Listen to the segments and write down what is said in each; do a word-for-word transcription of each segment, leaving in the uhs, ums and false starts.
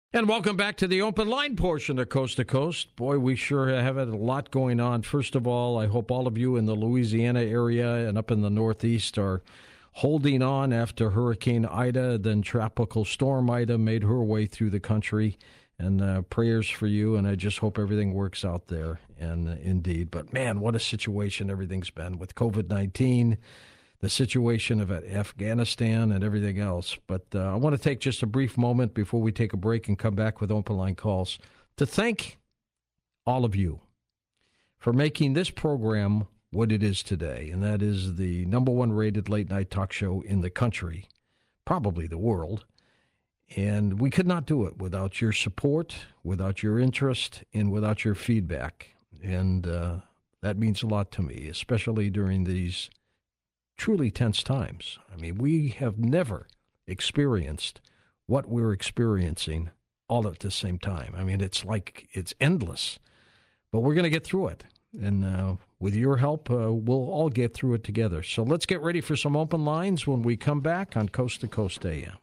And welcome back to the open line portion of Coast to Coast. Boy, we sure have had a lot going on. First of all, I hope all of you in the Louisiana area and up in the Northeast are holding on after Hurricane Ida, then Tropical Storm Ida made her way through the country. And uh, prayers for you, and I just hope everything works out there. And uh, indeed, but man, what a situation everything's been with COVID nineteen. The situation of Afghanistan and everything else. But uh, I want to take just a brief moment before we take a break and come back with open line calls to thank all of you for making this program what it is today. And that is the number one rated late night talk show in the country, probably the world. And we could not do it without your support, without your interest, and without your feedback. And uh, that means a lot to me, especially during these truly tense times. I mean, we have never experienced what we're experiencing all at the same time. I mean, it's like it's endless, but we're going to get through it. And uh, with your help, uh, we'll all get through it together. So let's get ready for some open lines when we come back on Coast to Coast A M.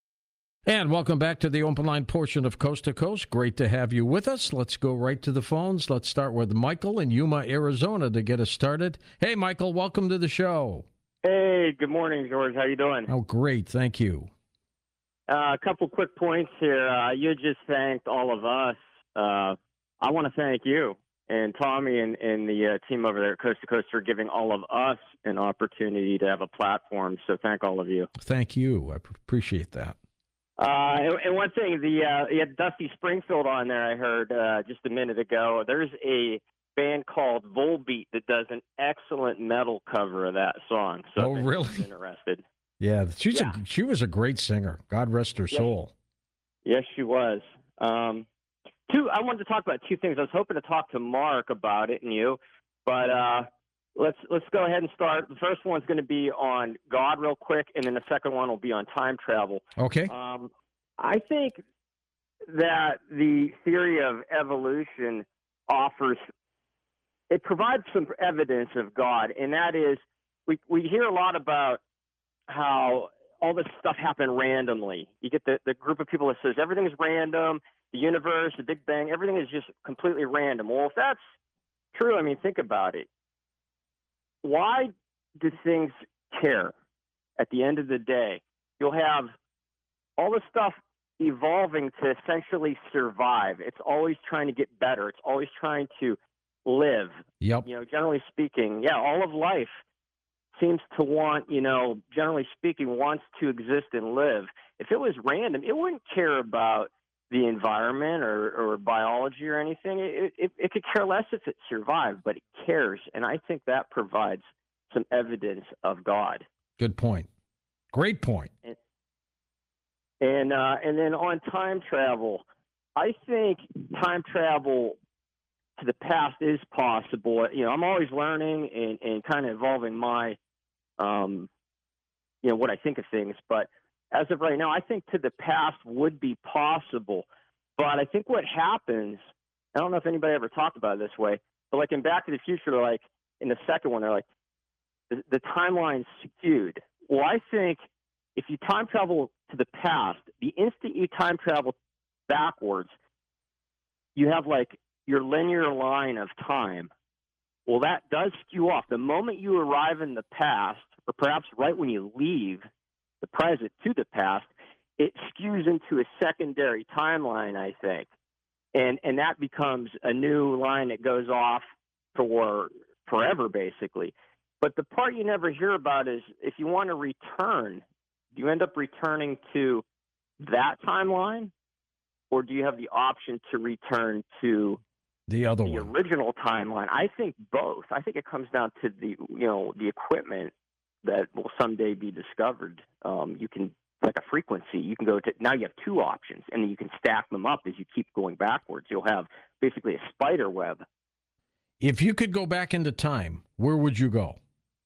And welcome back to the open line portion of Coast to Coast. Great to have you with us. Let's go right to the phones. Let's start with Michael in Yuma, Arizona to get us started. Hey, Michael, welcome to the show. Hey, good morning, George. How you doing? Oh, great. Thank you. Uh, a couple quick points here. Uh, you just thanked all of us. Uh, I want to thank you and Tommy and, and the uh, team over there at Coast to Coast for giving all of us an opportunity to have a platform. So thank all of you. Thank you. I appreciate that. Uh, and, and one thing, the uh, you had Dusty Springfield on there, I heard uh, just a minute ago. There's a band called Volbeat that does an excellent metal cover of that song. So oh, really? Interested. Yeah, she's yeah. A, she was a great singer. God rest her yes. soul. Yes, she was. Um, two. I wanted to talk about two things. I was hoping to talk to Mark about it and you, but uh, let's let's go ahead and start. The first one's going to be on God real quick, and then the second one will be on time travel. Okay. Um, I think that the theory of evolution offers it provides some evidence of God, and that is we, we hear a lot about how all this stuff happened randomly. You get the, the group of people that says everything is random, the universe, the Big Bang, everything is just completely random. Well, if that's true, I mean, think about it. Why do things care at the end of the day? You'll have all this stuff evolving to essentially survive. It's always trying to get better. It's always trying to live. Yep. You know, generally speaking, yeah, all of life seems to want, you know, generally speaking, wants to exist and live. If it was random, it wouldn't care about the environment or, or biology or anything. It, it, it could care less if it survived, but it cares. And I think that provides some evidence of God. Good point. Great point. And and, uh, and then on time travel, I think time travel to the past is possible. You know, I'm always learning and, and kind of evolving my, um, you know, what I think of things. But as of right now, I think to the past would be possible. But I think what happens, I don't know if anybody ever talked about it this way, but like in Back to the Future, like in the second one, they're like, the, the timeline's skewed. Well, I think if you time travel to the past, the instant you time travel backwards, you have like your linear line of time. Well, that does skew off. The moment you arrive in the past, or perhaps right when you leave the present to the past, it skews into a secondary timeline, I think. And and that becomes a new line that goes off for forever, basically. But the part you never hear about is if you want to return, do you end up returning to that timeline? Or do you have the option to return to the other the one, original timeline? I think both. I think it comes down to the you know the equipment that will someday be discovered. Um, you can like a frequency. You can go to now. You have two options, and then you can stack them up as you keep going backwards. You'll have basically a spider web. If you could go back into time, where would you go?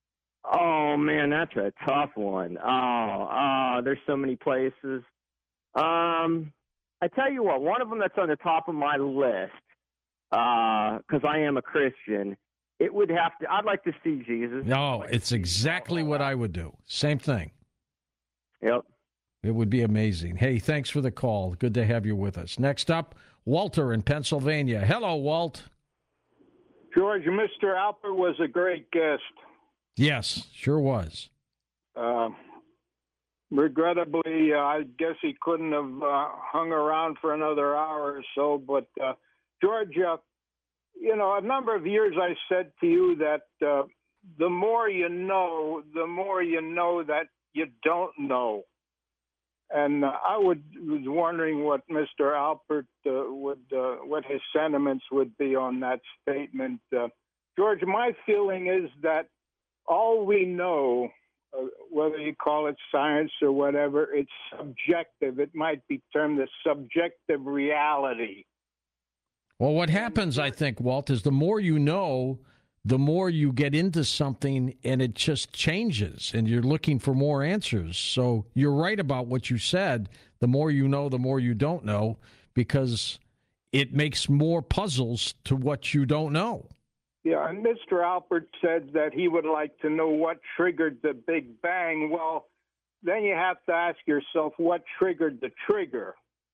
Oh man, that's a tough one. Oh, oh there's so many places. Um, I tell you what, one of them that's on the top of my list, because uh, I am a Christian, it would have to, I'd like to see Jesus. No, like it's exactly what I would do. Same thing. Yep. It would be amazing. Hey, thanks for the call. Good to have you with us. Next up, Walter in Pennsylvania. Hello, Walt. George, Mister Alpert was a great guest. Yes, sure was. Uh, regrettably, uh, I guess he couldn't have uh, hung around for another hour or so. But, uh, George, uh, you know, a number of years I said to you that uh, the more you know, the more you know that you don't know. And uh, I would, was wondering what Mister Alpert uh, would, uh, what his sentiments would be on that statement. Uh, George, my feeling is that all we know, uh, whether you call it science or whatever, it's subjective. It might be termed the subjective reality. Well, what happens, I think, Walt, is the more you know, the more you get into something and it just changes and you're looking for more answers. So you're right about what you said. The more you know, the more you don't know, because it makes more puzzles to what you don't know. Yeah, and Mister Alpert said that he would like to know what triggered the Big Bang. Well, then you have to ask yourself what triggered the trigger.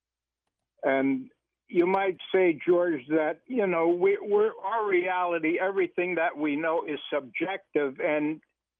And you might say, George, that, you know, we, we're, our reality, everything that we know is subjective. And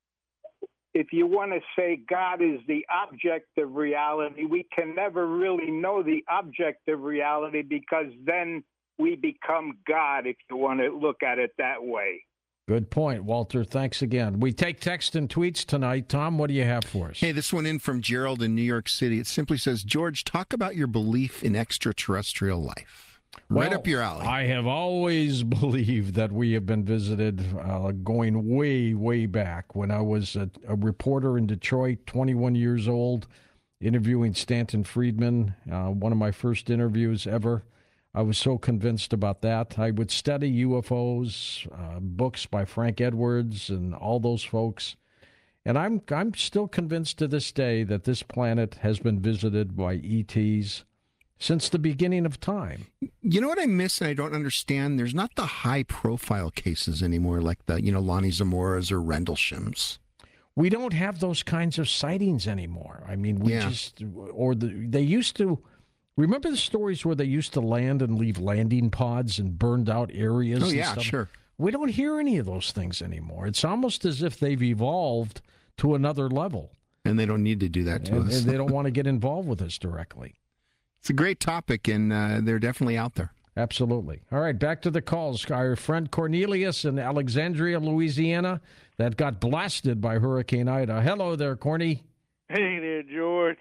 if you want to say God is the objective reality, we can never really know the objective reality because then we become God, if you want to look at it that way. Good point, Walter. Thanks again. We take text and tweets tonight. Tom, what do you have for us? Hey, this one in from Gerald in New York City. It simply says, George, talk about your belief in extraterrestrial life. Right Well, up your alley. I have always believed that we have been visited uh, going way, way back when I was a, a reporter in Detroit, twenty-one years old, interviewing Stanton Friedman, uh, one of my first interviews ever. I was so convinced about that. I would study U F Os, uh, books by Frank Edwards and all those folks. And I'm I'm still convinced to this day that this planet has been visited by E Ts since the beginning of time. You know what I miss and I don't understand? There's not the high-profile cases anymore, like the, you know, Lonnie Zamoras or Rendleshams. We don't have those kinds of sightings anymore. I mean, we Yeah. just, or the, they used to, remember the stories where they used to land and leave landing pods in burned out areas? Oh, and yeah, stuff? sure. We don't hear any of those things anymore. It's almost as if they've evolved to another level. And they don't need to do that to And, us. and they don't want to get involved with us directly. It's a great topic, and uh, they're definitely out there. Absolutely. All right, back to the calls. Our friend Cornelius in Alexandria, Louisiana, that got blasted by Hurricane Ida. Hello there, Corny. Hey there, George,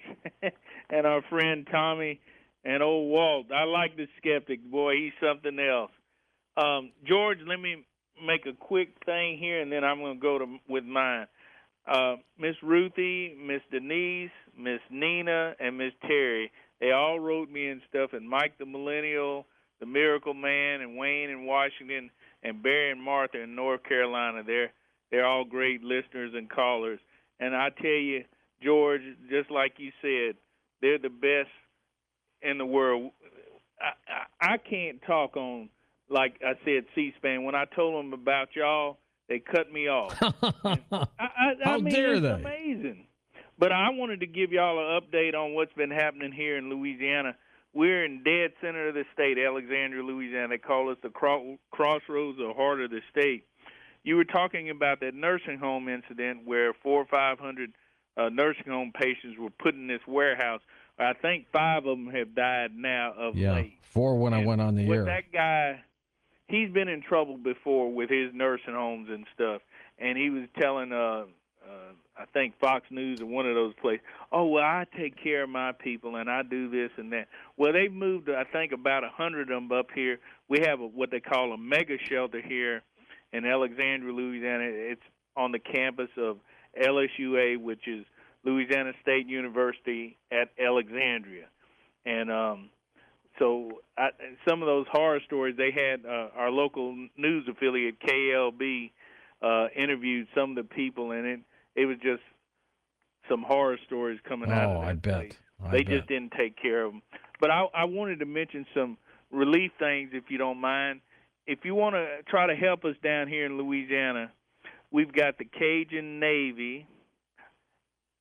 and our friend Tommy and old Walt. I like the skeptic. Boy, he's something else. Um, George, let me make a quick thing here, and then I'm going to go to with mine. Uh, Miss Ruthie, Miss Denise, Miss Nina, and Miss Terry, they all wrote me and stuff, and Mike the Millennial, the Miracle Man, and Wayne in Washington, and Barry and Martha in North Carolina. They're, they're all great listeners and callers. And I tell you, George, just like you said, they're the best in the world. I, I, I can't talk on, like I said, C-SPAN. When I told them about y'all, they cut me off. I, I, I How mean, dare it's they? amazing. But I wanted to give y'all an update on what's been happening here in Louisiana. We're in dead center of the state, Alexandria, Louisiana. They call us the cro- crossroads or heart of the state. You were talking about that nursing home incident where four or five hundred uh, nursing home patients were put in this warehouse. I think five of them have died now of Yeah, late. four when I And went on the with air. that guy, he's been in trouble before with his nursing homes and stuff. And he was telling, uh, uh, I think Fox News or one of those places, oh, well, I take care of my people and I do this and that. Well, they've moved, I think, about a hundred of them up here. We have a, what they call a mega shelter here in Alexandria, Louisiana. It's on the campus of L S U A, which is Louisiana State University at Alexandria. And um, so I, some of those horror stories, they had uh, our local news affiliate, K L B, uh, interviewed some of the people, and it, it was just some horror stories coming out of Oh, that I bet. place. I They bet. just didn't take care of them. But I, I wanted to mention some relief things, if you don't mind. If you want to try to help us down here in Louisiana, we've got the Cajun Navy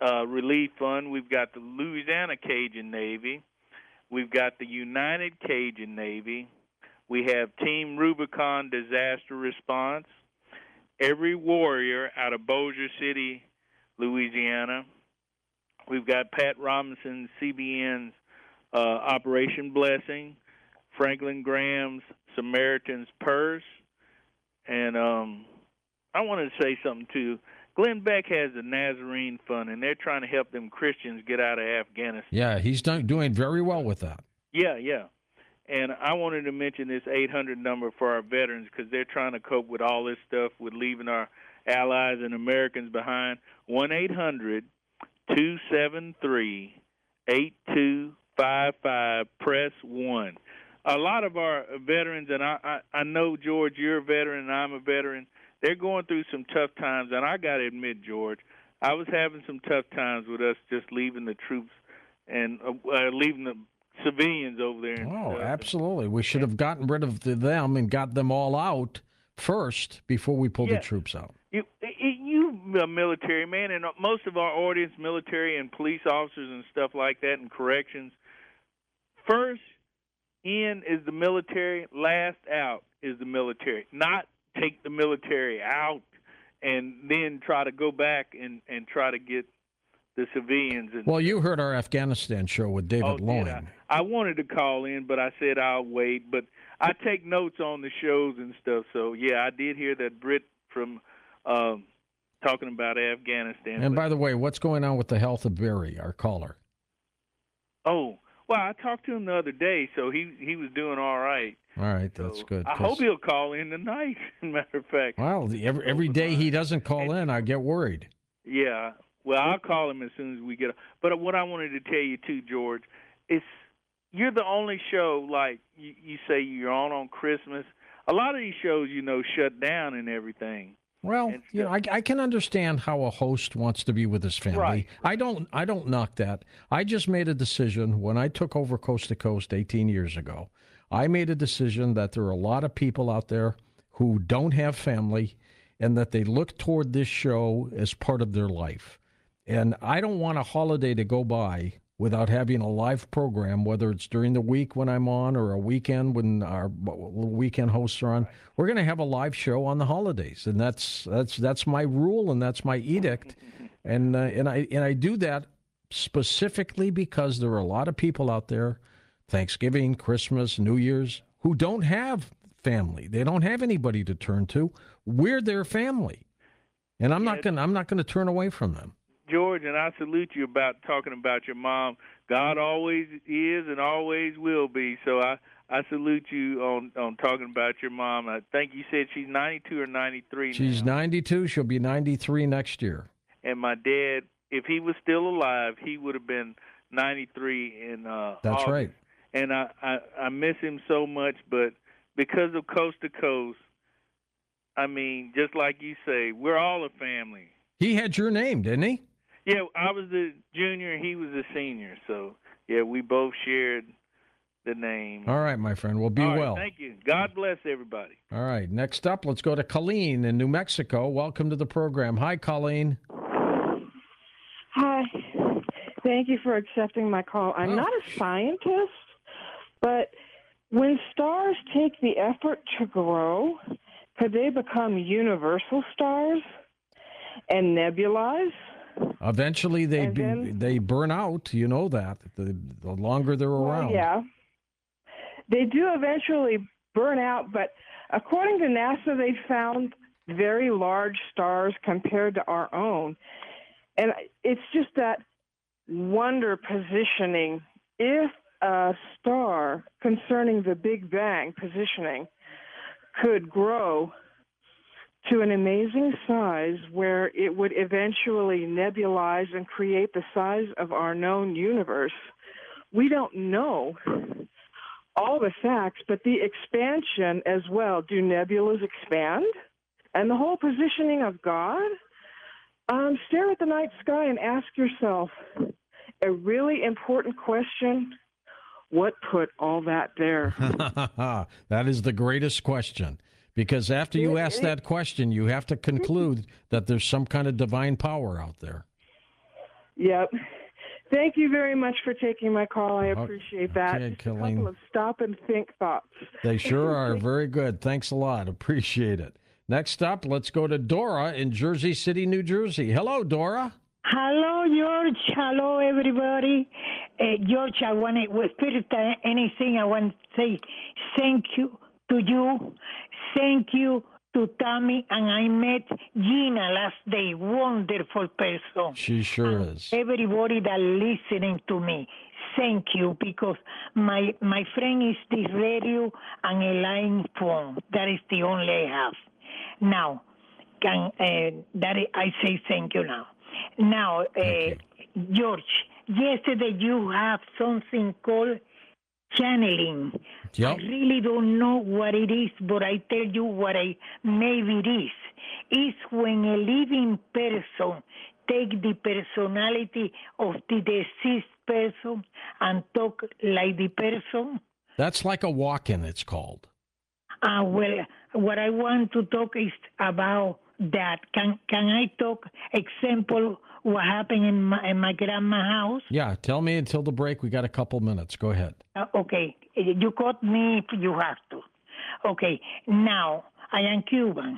uh, Relief Fund. We've got the Louisiana Cajun Navy. We've got the United Cajun Navy. We have Team Rubicon Disaster Response. Every Warrior out of Bossier City, Louisiana. We've got Pat Robinson, C B N's uh, Operation Blessing. Franklin Graham's Samaritan's Purse. And um, I wanted to say something, too. Glenn Beck has the Nazarene Fund, and they're trying to help them Christians get out of Afghanistan. Yeah, he's done, doing very well with that. Yeah, yeah. And I wanted to mention this eight hundred number for our veterans because they're trying to cope with all this stuff with leaving our allies and Americans behind. one eight hundred two seven three eight two five five, press one. A lot of our veterans, and I, I, I know, George, you're a veteran and I'm a veteran, they're going through some tough times. And I got to admit, George, I was having some tough times with us just leaving the troops and uh, leaving the civilians over there. And Oh, stuff. absolutely. We should have gotten rid of the, them and got them all out first before we pulled Yeah. the troops out. You, you, a military man, and most of our audience, military and police officers and stuff like that, and corrections. First in is the military. Last out is the military. Not take the military out and then try to go back and, and try to get the civilians. And, Well, you heard our Afghanistan show with David oh, did Loing. I? I wanted to call in, but I said I'll wait. But I take notes on the shows and stuff. So, yeah, I did hear that Brit from um, talking about Afghanistan. And but, by the way, what's going on with the health of Barry, our caller? oh, well, I talked to him the other day, so he, he was doing all right. All right, So that's good. I 'cause- hope he'll call in tonight, as a matter of fact. Well, the- every, every day he doesn't call in, I get worried. Yeah. Well, I'll call him as soon as we get. But what I wanted to tell you too, George, is you're the only show like you, you say you're on on Christmas. A lot of these shows, you know, shut down and everything. Well, And you know, I, I can understand how a host wants to be with his family. Right. I don't. I don't knock that. I just made a decision when I took over Coast to Coast eighteen years ago. I made a decision that there are a lot of people out there who don't have family, and that they look toward this show as part of their life. And I don't want a holiday to go by without having a live program, whether it's during the week when I'm on or a weekend when our weekend hosts are on. We're going to have a live show on the holidays, and that's that's that's my rule and that's my edict. And uh, and I and I do that specifically because there are a lot of people out there, Thanksgiving, Christmas, New Year's, who don't have family. They don't have anybody to turn to. We're their family, and I'm not Yeah. going I'm not going to turn away from them. George, and I salute you about talking about your mom. God always is and always will be. So I, I salute you on, on talking about your mom. I think you said she's ninety-two or ninety-three She's now. ninety-two. She'll be ninety-three next year. And my dad, if he was still alive, he would have been ninety-three in uh, That's August. right. And I, I, I miss him so much, but because of Coast to Coast, I mean, just like you say, we're all a family. He had your name, didn't he? Yeah, I was the junior, he was the senior. So, yeah, we both shared the name. All right, my friend. Well, be All right, well. thank you. God bless everybody. All right. Next up, let's go to Colleen in New Mexico. Welcome to the program. Hi, Colleen. Hi. Thank you for accepting my call. I'm Oh, not a scientist, but when stars take the effort to grow, could they become universal stars and nebulize? Eventually, they And be, then- they burn out. You know that. The, the longer they're around. Well, yeah. They do eventually burn out, but according to NASA, they found very large stars compared to our own. And it's just that wonder positioning. If a star concerning the Big Bang positioning could grow to an amazing size where it would eventually nebulize and create the size of our known universe, we don't know all the facts, but the expansion as well. Do nebulas expand? And the whole positioning of God? Um, stare at the night sky and ask yourself a really important question. What put all that there? That is the greatest question. Because after you It- ask it- that question, you have to conclude that there's some kind of divine power out there. Yep. Thank you very much for taking my call. I appreciate that. Okay, Just a Colleen. couple of stop and think thoughts. They sure are. Very good. Thanks a lot. Appreciate it. Next up, let's go to Dora in Jersey City, New Jersey. Hello, Dora. Hello, George. Hello, everybody. Uh, George, I want to, with first uh, anything, I want to say thank you to you. Thank you to Tammy. And I met Gina last day. Wonderful person. She sure and is. Everybody that listening to me, thank you, because my my friend is the radio and a line phone. That is the only I have. Now, can uh, that I, I say thank you now. Now, uh, George, yesterday you have something called channeling. Yep. I really don't know what it is, but I tell you what I maybe it is. It's when a living person take the personality of the deceased person and talk like the person. That's like a walk-in, it's called. Uh, well, what I want to talk is about that. Can can I talk example what happened in my, in my grandma's house? Yeah, tell me until the break. We got a couple minutes. Go ahead. Uh, okay, you caught me if you have to. Okay, now I am Cuban.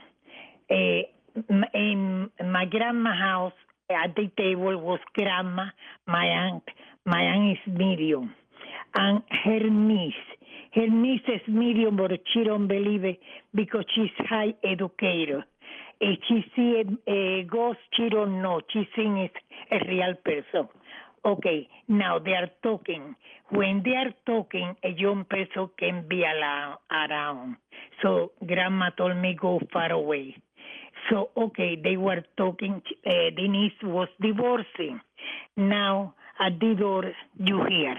Uh, in my grandma's house, at the table was grandma, my aunt. My aunt is medium, and her niece. Her niece is medium, but she don't believe it because she's high educated. If she see a, a ghost, she don't know. She thinks it's a real person. Okay, now they are talking. When they are talking, a young person can be allow, around. So grandma told me go far away. So, okay, they were talking. Uh, the niece was divorcing. Now, at the door, you hear.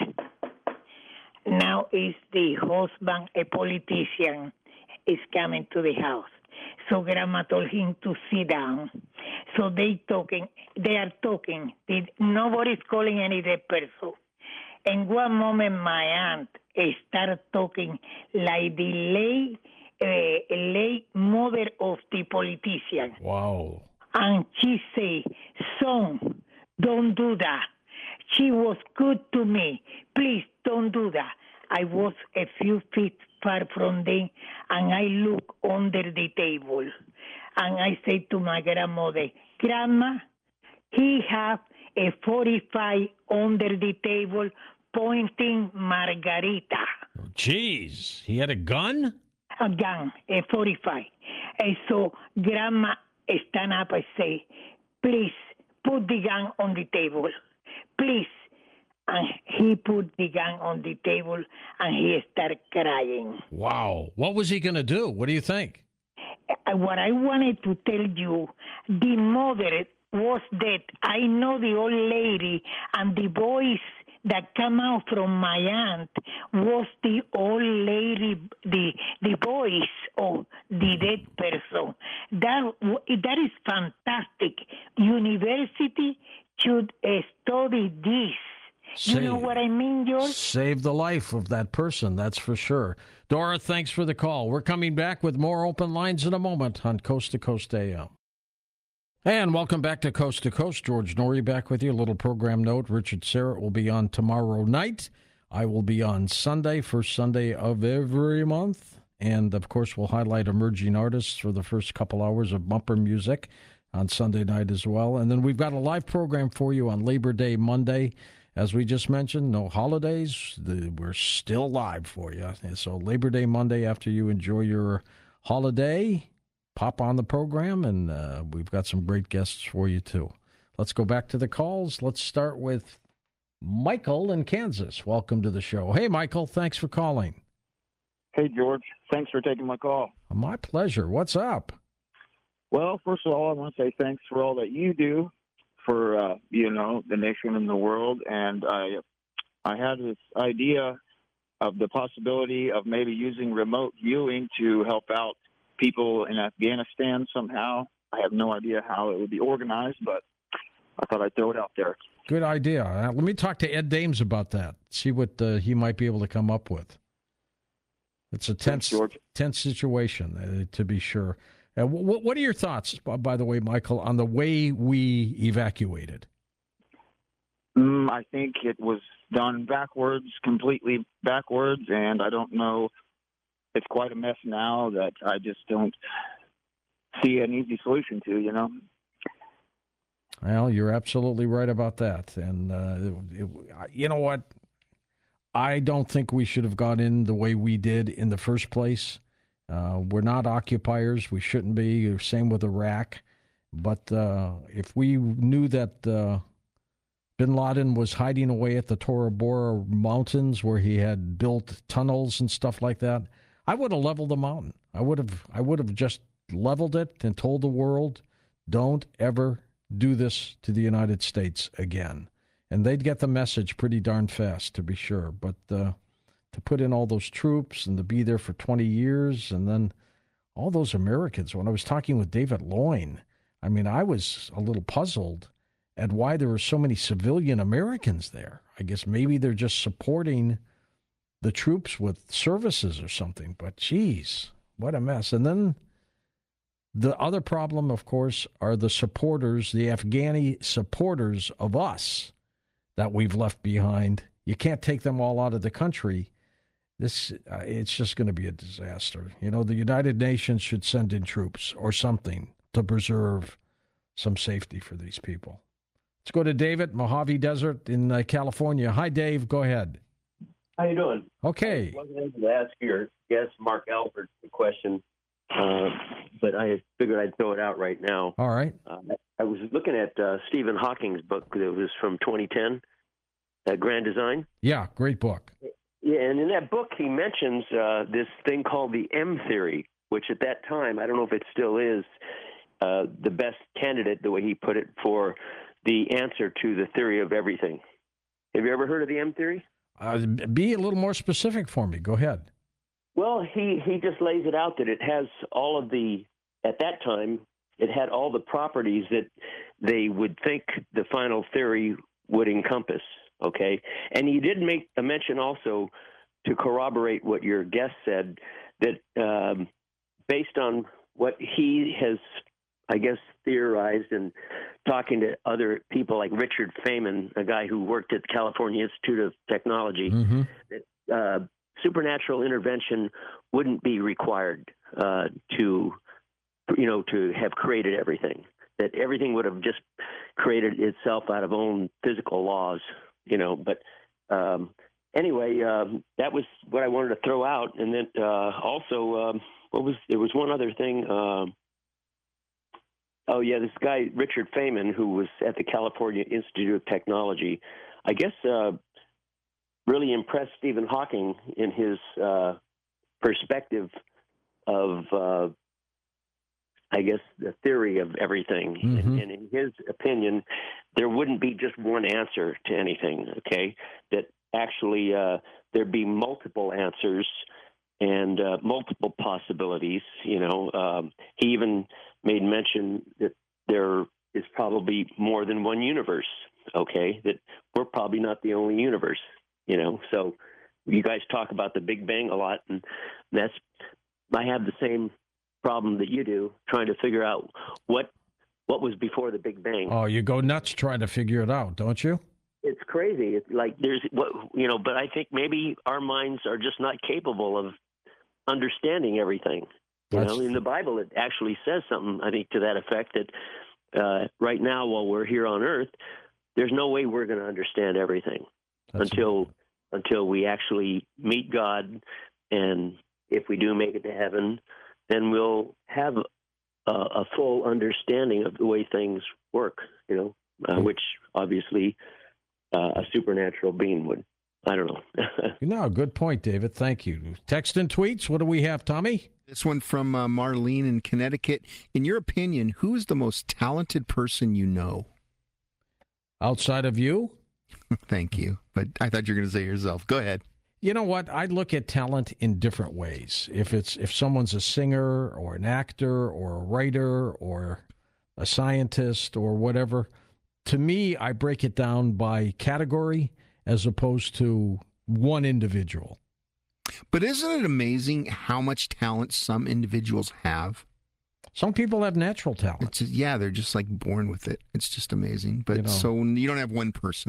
Now is the husband, a politician, is coming to the house. So grandma told him to sit down. So they talking. They are talking. They, nobody's calling any dead person. And one moment, my aunt started talking like the late, uh, late mother of the politician. Wow. And she say, son, don't do that. She was good to me. Please don't do that. I was a few feet far from them, and I look under the table. And I say to my grandmother, Grandma, he have a forty-five under the table pointing Margarita. Jeez, he had a gun? A gun, a forty-five. And so Grandma stand up and say, please put the gun on the table. Please. And he put the gun on the table and he started crying. Wow. What was he going to do? What do you think? What I wanted to tell you, the mother was dead. I know the old lady, and the voice that came out from my aunt was the old lady, the the voice of the dead person. That that is fantastic. University should uh, study this. Save, you know what I mean, George? Save the life of that person, that's for sure. Dora, thanks for the call. We're coming back with more open lines in a moment on Coast to Coast A M. And welcome back to Coast to Coast. George Norrie back with you. A little program note. Richard Serrett will be on tomorrow night. I will be on Sunday, first Sunday of every month. And, of course, we'll highlight emerging artists for the first couple hours of bumper music on Sunday night as well. And then we've got a live program for you on Labor Day Monday. As we just mentioned, no holidays. The, we're still live for you. So Labor Day Monday, after you enjoy your holiday, pop on the program, and uh, we've got some great guests for you, too. Let's go back to the calls. Let's start with Michael in Kansas. Welcome to the show. Hey, Michael, thanks for calling. Hey, George. Thanks for taking my call. My pleasure. What's up? Well, first of all, I want to say thanks for all that you do for, uh, you know, the nation and the world. And I I had this idea of the possibility of maybe using remote viewing to help out people in Afghanistan somehow. I have no idea how it would be organized, but I thought I'd throw it out there. Good idea. Uh, let me talk to Ed Dames about that, see what uh, he might be able to come up with. It's a tense, Thanks, tense situation, uh, to be sure. Uh, what, what are your thoughts, by the way, Michael, on the way we evacuated? Mm, I think it was done backwards, completely backwards, and I don't know. It's quite a mess now that I just don't see an easy solution to, you know? Well, you're absolutely right about that. And uh, it, it, you know what? I don't think we should have gone in the way we did in the first place. Uh, we're not occupiers. We shouldn't be. Same with Iraq. But uh, if we knew that uh, bin Laden was hiding away at the Tora Bora Mountains where he had built tunnels and stuff like that, I would have leveled the mountain. I would have I would have just leveled it and told the world, don't ever do this to the United States again. And they'd get the message pretty darn fast, to be sure. But uh, to put in all those troops and to be there for twenty years, and then all those Americans, when I was talking with David Loyne, I mean, I was a little puzzled at why there were so many civilian Americans there. I guess maybe they're just supporting the troops with services or something. But, geez, what a mess. And then the other problem, of course, are the supporters, the Afghani supporters of us that we've left behind. You can't take them all out of the country. This, uh, it's just going to be a disaster. You know, the United Nations should send in troops or something to preserve some safety for these people. Let's go to David, Mojave Desert in uh, California. Hi, Dave. Go ahead. How you doing? Okay. I wasn't able to ask your guest, Mark Alford, the question, uh, but I figured I'd throw it out right now. All right. Uh, I was looking at uh, Stephen Hawking's book that was from twenty ten, uh, Grand Design. Yeah, great book. Yeah, and in that book he mentions uh, this thing called the M theory, which at that time, I don't know if it still is, uh, the best candidate, the way he put it, for the answer to the theory of everything. Have you ever heard of the M theory? Uh, be a little more specific for me. Go ahead. Well, he, he just lays it out that it has all of the, at that time, it had all the properties that they would think the final theory would encompass, okay? And he did make a mention also, to corroborate what your guest said, that um, based on what he has, I guess, theorized and talking to other people like Richard Feynman, a guy who worked at the California Institute of Technology, Mm-hmm. that uh, supernatural intervention wouldn't be required uh, to, you know, to have created everything. That everything would have just created itself out of own physical laws, you know. But um, anyway, um, that was what I wanted to throw out. And then uh, also, um, what was there was one other thing. Um, Oh, yeah, this guy, Richard Feynman, who was at the California Institute of Technology, I guess uh, really impressed Stephen Hawking in his uh, perspective of, uh, I guess, the theory of everything. Mm-hmm. And, and in his opinion, there wouldn't be just one answer to anything, okay? That actually uh, there'd be multiple answers and uh, multiple possibilities, you know. Um, he even made mention that there is probably more than one universe, okay, that we're probably not the only universe, you know. So you guys talk about the Big Bang a lot, and that's, I have the same problem that you do, trying to figure out what what was before the Big Bang. Oh, you go nuts trying to figure it out, don't you? It's crazy. It's like there's what, you know, but I think maybe our minds are just not capable of understanding everything. You That's... know, in the Bible, it actually says something, I think, to that effect, that uh, right now, while we're here on Earth, there's no way we're going to understand everything That's until until we actually meet God. And if we do make it to heaven, then we'll have a, a full understanding of the way things work, you know, uh, which obviously uh, a supernatural being would. I don't know. No, good point, David. Thank you. Text and tweets. What do we have, Tommy? This one from uh, Marlene in Connecticut. In your opinion, who is the most talented person you know? Outside of you? Thank you. But I thought you were going to say yourself. Go ahead. You know what? I look at talent in different ways. If it's if someone's a singer or an actor or a writer or a scientist or whatever, to me, I break it down by category as opposed to one individual. But isn't it amazing how much talent some individuals have? Some people have natural talent. It's just, yeah, they're just like born with it. It's just amazing. But You know. so you don't have one person then.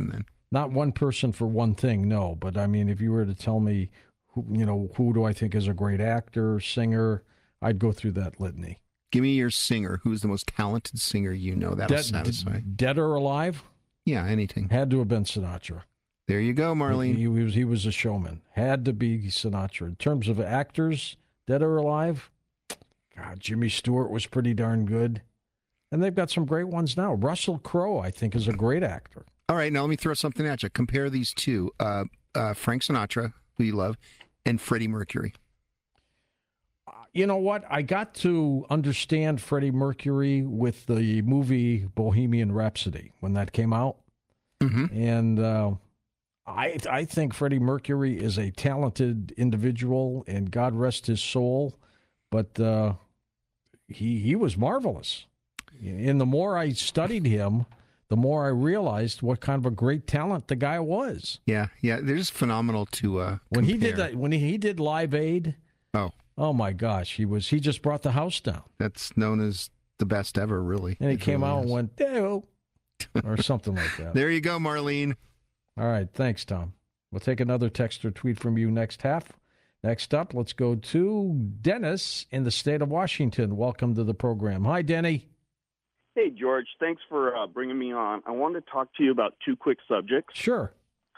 Not one person for one thing, no. But I mean, if you were to tell me, who, you know, who do I think is a great actor, singer, I'd go through that litany. Give me your singer. Who's the most talented singer you know? That'll Dead, satisfy. dead or alive? Yeah, anything. Had to have been Sinatra. There you go, Marlene. He, he was he was a showman. Had to be Sinatra. In terms of actors, dead or alive, God, Jimmy Stewart was pretty darn good. And they've got some great ones now. Russell Crowe, I think, is a great actor. All right, now let me throw something at you. Compare these two: uh, uh, Frank Sinatra, who you love, and Freddie Mercury. You know what? I got to understand Freddie Mercury with the movie Bohemian Rhapsody when that came out. Mm-hmm. And uh, I I think Freddie Mercury is a talented individual, and God rest his soul. But uh, he he was marvelous. And the more I studied him, the more I realized what kind of a great talent the guy was. Yeah, yeah, they're just phenomenal to uh, when he did compare. that. When he, he did Live Aid. Oh. Oh my gosh, he was he just brought the house down. That's known as the best ever, really. And he It came really out and is. went, "Dale," or something like that. There you go, Marlene. All right, thanks, Tom. We'll take another text or tweet from you next half. Next up, let's go to Dennis in the state of Washington. Welcome to the program. Hi, Denny. Hey, George. Thanks for uh, bringing me on. I wanted to talk to you about two quick subjects. Sure.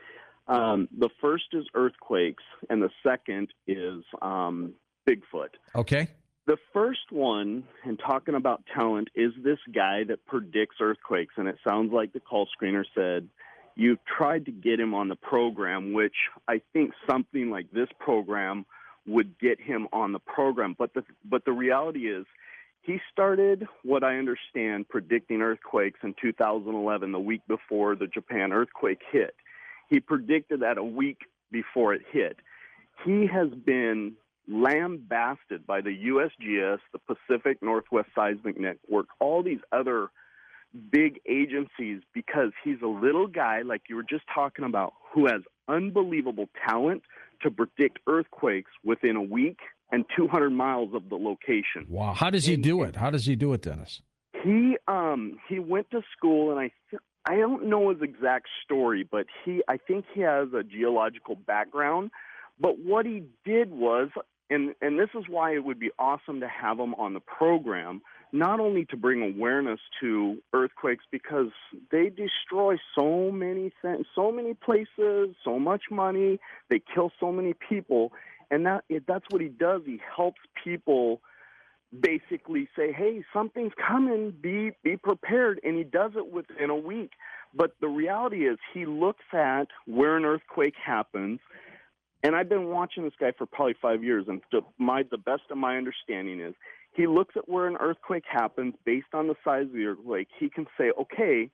Um, the first is earthquakes, and the second is um, Bigfoot. Okay. The first one, and talking about talent, is this guy that predicts earthquakes. And it sounds like the call screener said you've tried to get him on the program, which I think something like this program would get him on the program. But the but the reality is he started, what I understand, predicting earthquakes in two thousand eleven, the week before the Japan earthquake hit. He predicted that a week before it hit. He has been lambasted by the U S G S, the Pacific Northwest Seismic Network, all these other big agencies, because he's a little guy, like you were just talking about, who has unbelievable talent to predict earthquakes within a week and two hundred miles of the location. Wow. How does he do it? How does he do it, Dennis? He um he went to school, and I th- I don't know his exact story, but he I think he has a geological background. But what he did was, and and this is why it would be awesome to have him on the program, not only to bring awareness to earthquakes, because they destroy so many things, so many places, so much money, they kill so many people, and that it, that's what he does. He helps people basically say, hey, something's coming, be be prepared, and he does it within a week. But the reality is he looks at where an earthquake happens, and I've been watching this guy for probably five years, and to my the best of my understanding is he looks at where an earthquake happens based on the size of the earthquake. He can say, okay,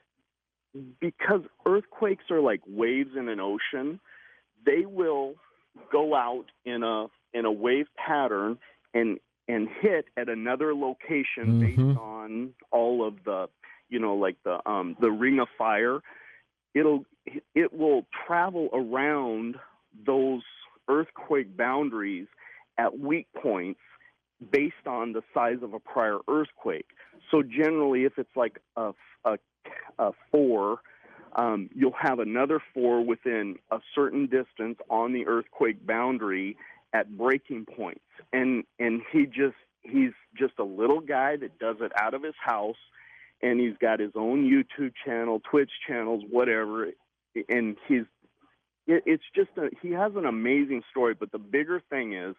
because earthquakes are like waves in an ocean, they will go out in a in a wave pattern and and hit at another location Mm-hmm. based on all of the, you know, like the um, the ring of fire. It'll it will travel around those earthquake boundaries at weak points based on the size of a prior earthquake. So generally, if it's like a, a, a four, um, you'll have another four within a certain distance on the earthquake boundary at breaking points. And and he just he's just a little guy that does it out of his house, and he's got his own YouTube channel, Twitch channels, whatever, and he's it, it's just a, he has an amazing story. But the bigger thing is,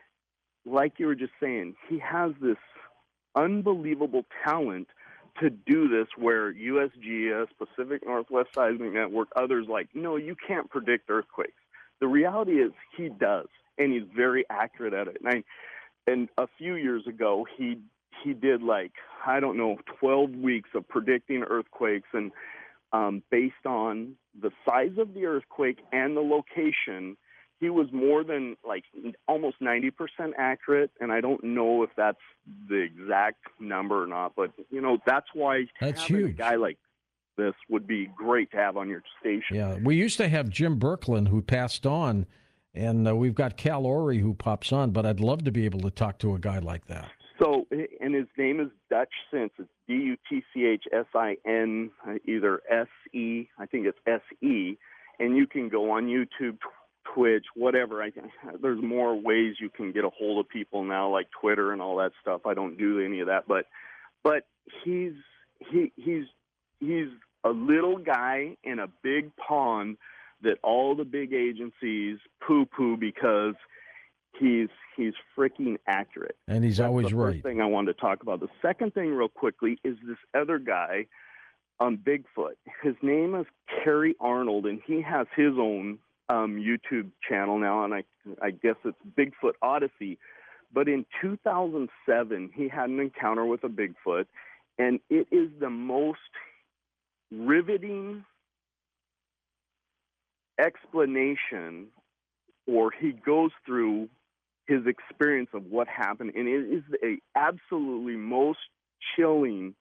like you were just saying, he has this unbelievable talent to do this, where U S G S, Pacific Northwest Seismic Network, others like, no, you can't predict earthquakes. The reality is he does, and he's very accurate at it. And, I, and a few years ago, he he did like, I don't know, twelve weeks of predicting earthquakes, and um, based on the size of the earthquake and the location, he was more than like almost ninety percent accurate. And I don't know if that's the exact number or not, but you know, that's why That's having a huge. guy like this would be great to have on your station. Yeah, we used to have Jim Birkeland, who passed on, and uh, we've got Cal Orey, who pops on, but I'd love to be able to talk to a guy like that. So and his name is Dutch Sense. It's D U T C H S I N, either S E, I think it's S E, and you can go on YouTube, Twitch, whatever. I, there's more ways you can get a hold of people now, like Twitter and all that stuff. I don't do any of that, but but he's he he's he's a little guy in a big pond that all the big agencies poo-poo because he's he's freaking accurate. And he's That's always the right. First thing I wanted to talk about. The second thing, real quickly, is this other guy on Bigfoot. His name is Kerry Arnold, and he has his own um, YouTube channel now, and I I guess it's Bigfoot Odyssey. But in two thousand seven, he had an encounter with a Bigfoot, and it is the most riveting explanation, or he goes through his experience of what happened, and it is a absolutely most chilling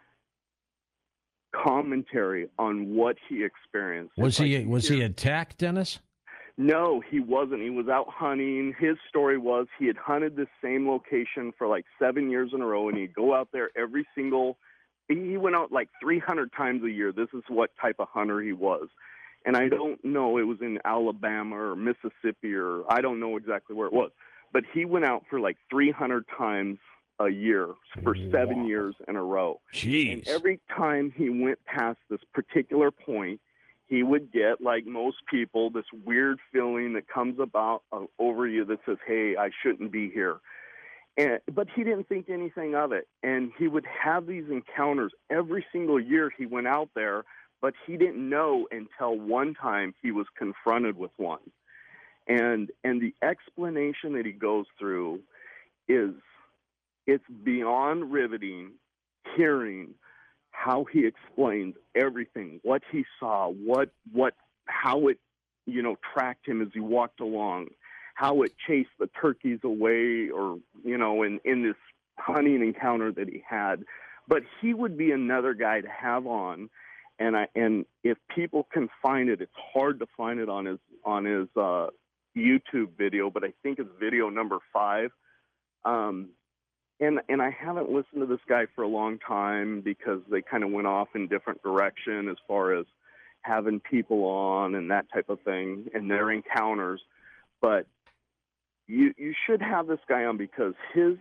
commentary on what he experienced. Was It's he like was he attacked, Dennis? No, he wasn't. He was out hunting. His story was he had hunted this same location for like seven years in a row, and he'd go out there every single. He went out like three hundred times a year. This is what type of hunter he was. And I don't know, it was in Alabama or Mississippi, or I don't know exactly where it was. But he went out for like three hundred times a year for seven Wow. years in a row. Jeez. And every time he went past this particular point, he would get, like most people, this weird feeling that comes about uh, over you that says, hey, I shouldn't be here. And, but he didn't think anything of it. And he would have these encounters every single year he went out there, but he didn't know until one time he was confronted with one. And and the explanation that he goes through is, it's beyond riveting hearing how he explains everything, what he saw, what what how it, you know, tracked him as he walked along, how it chased the turkeys away, or, you know, in, in this hunting encounter that he had. But he would be another guy to have on. And I and if people can find it, it's hard to find it on his on his uh, YouTube video, but I think it's video number five. Um, and and I haven't listened to this guy for a long time because they kind of went off in different direction as far as having people on and that type of thing and their encounters. But you you should have this guy on because his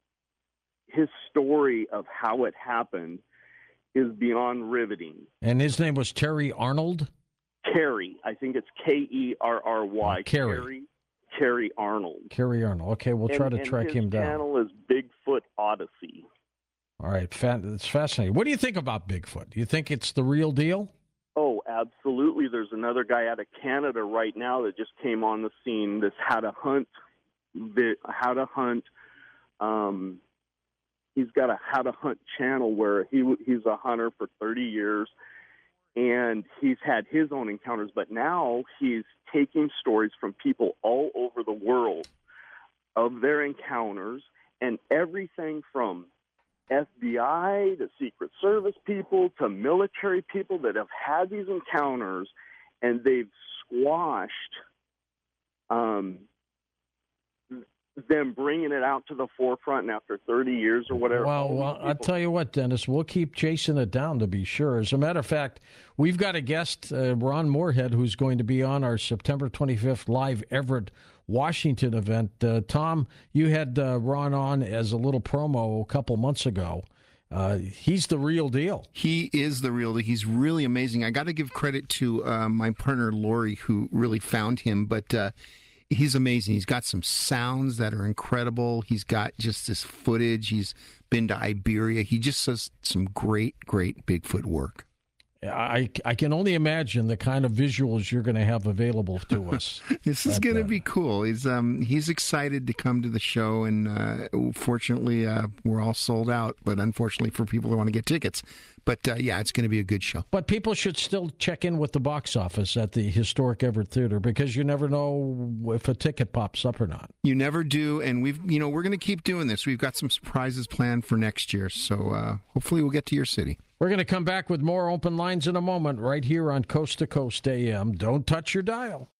his story of how it happened is beyond riveting. And his name was Terry Arnold? Kerry. I think it's K E R R Y. Oh, Kerry. Kerry. Kerry Arnold. Kerry Arnold. Okay, we'll try and, to and track his him down. channel is Bigfoot Odyssey. All right, fa- it's fascinating. What do you think about Bigfoot? Do you think it's the real deal? Oh, absolutely. There's another guy out of Canada right now that just came on the scene. This how to hunt, how to hunt. Um, he's got a how to hunt channel where he he's a hunter for thirty years, and he's had his own encounters. But now he's taking stories from people all over the world of their encounters, and everything from F B I to Secret Service people to military people that have had these encounters, and they've squashed um, them bringing it out to the forefront after thirty years or whatever. Well, All well these I'll people- tell you what, Dennis, we'll keep chasing it down to be sure. As a matter of fact, we've got a guest, uh, Ron Moorhead, who's going to be on our September twenty-fifth live Everett, Washington event. Uh, Tom, you had uh, Ron on as a little promo a couple months ago. Uh, he's the real deal. He is the real deal. He's really amazing. I got to give credit to uh, my partner, Lori, who really found him, but uh, he's amazing. He's got some sounds that are incredible. He's got just this footage. He's been to Iberia. He just does some great, great Bigfoot work. I, I can only imagine the kind of visuals you're going to have available to us. This is But, going to uh, be cool. He's um he's excited to come to the show, and uh, fortunately, uh, we're all sold out. But unfortunately, for people who want to get tickets, but uh, yeah, it's going to be a good show. But people should still check in with the box office at the historic Everett Theater because you never know if a ticket pops up or not. You never do, and we've you know we're going to keep doing this. We've got some surprises planned for next year, so uh, hopefully we'll get to your city. We're going to come back with more open lines in a moment right here on Coast to Coast A M. Don't touch your dial.